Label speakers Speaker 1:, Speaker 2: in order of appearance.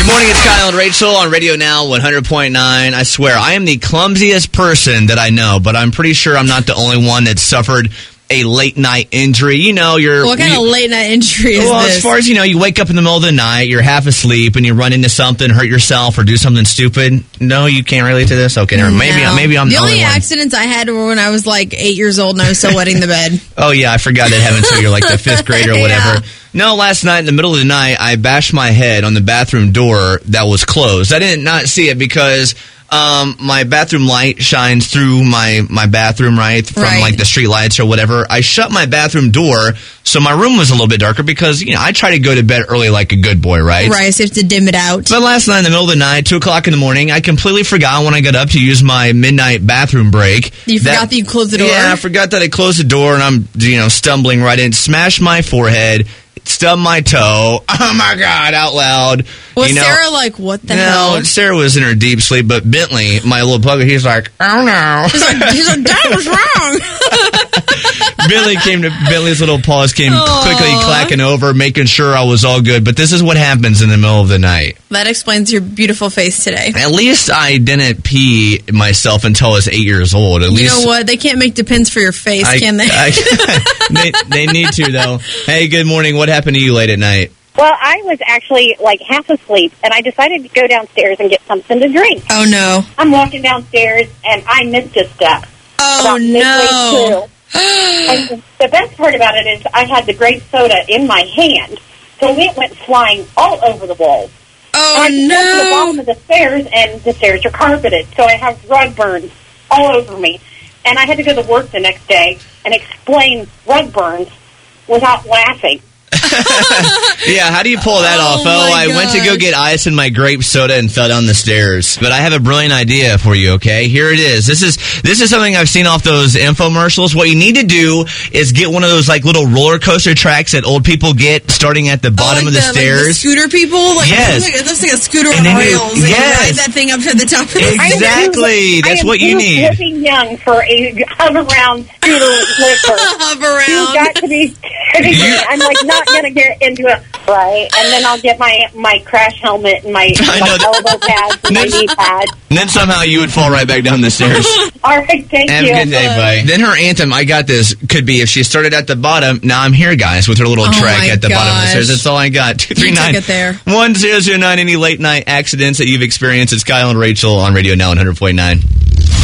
Speaker 1: morning, it's Kyle and Rachel on Radio Now 100.9. I swear, I am the clumsiest person that I know, but I'm pretty sure I'm not the only one that suffered a late-night injury. You know,
Speaker 2: What kind of late-night injury is this?
Speaker 1: As far as you know, you wake up in the middle of the night, you're half asleep, and you run into something, hurt yourself, or do something stupid. No, you can't relate to this? Okay, never. Maybe I'm the only one.
Speaker 2: Accidents I had were when I was like 8 years old and I was still wetting the bed.
Speaker 1: Oh, yeah, I forgot that happened until you're like the fifth grade or whatever. Yeah. No, last night in the middle of the night, I bashed my head on the bathroom door that was closed. I did not see it because my bathroom light shines through my bathroom, right? From like the street lights or whatever. I shut my bathroom door, so my room was a little bit darker because, you know, I try to go to bed early like a good boy, right?
Speaker 2: Right, so you have to dim it out.
Speaker 1: But last night in the middle of the night, 2 o'clock in the morning, I completely forgot when I got up to use my midnight bathroom break.
Speaker 2: You forgot that you closed the door?
Speaker 1: Yeah, I forgot that I closed the door, and I'm, stumbling right in, smashed my forehead, stubbed my toe. Oh my God, out loud.
Speaker 2: Was Sarah like, what the hell?
Speaker 1: No, Sarah was in her deep sleep, but Bentley, my little pugger, he's like, oh no.
Speaker 2: He's like, Dad was wrong.
Speaker 1: Bentley's little paws came quickly clacking over, making sure I was all good. But this is what happens in the middle of the night.
Speaker 2: That explains your beautiful face today.
Speaker 1: At least I didn't pee myself until I was 8 years old. At least,
Speaker 2: you know what? They can't make depends for your face, can they?
Speaker 1: They need to, though. Hey, good morning. What happened to you late at night?
Speaker 3: Well, I was actually like half asleep, and I decided to go downstairs and get something to drink.
Speaker 2: Oh, no.
Speaker 3: I'm walking downstairs, and I missed a step.
Speaker 2: Oh, no.
Speaker 3: And the best part about it is I had the grape soda in my hand, so it went flying all over the walls.
Speaker 2: Oh,
Speaker 3: and I got to the bottom of the stairs, and the stairs are carpeted, so I have rug burns all over me. And I had to go to work the next day and explain rug burns without laughing.
Speaker 1: Yeah, how do you pull that off? I went to go get ice in my grape soda and fell down the stairs. But I have a brilliant idea for you, okay? Here it is. This is something I've seen off those infomercials. What you need to do is get one of those like little roller coaster tracks that old people get starting at the bottom of the stairs.
Speaker 2: Like the scooter people?
Speaker 1: Yes.
Speaker 2: It looks like a scooter on rails.
Speaker 1: Yes.
Speaker 2: Ride that thing up to the top of the
Speaker 1: Exactly. That's what you need.
Speaker 3: I am too young for a hover-around scooter flipper.
Speaker 2: Hover-around.
Speaker 3: You've got to be... I'm like not going to get into it, right? And then I'll get my crash helmet and my elbow pads and my knee pads.
Speaker 1: And then somehow you would fall right back down the stairs.
Speaker 3: All right, thank you.
Speaker 1: Have a good day, bye. Then her anthem, I got this, could be if she started at the bottom, now I'm here, guys, with her little track at the bottom of the stairs. That's all I got. 239-1009. Any late night accidents that you've experienced. It's Kyle and Rachel on Radio Now 100.9.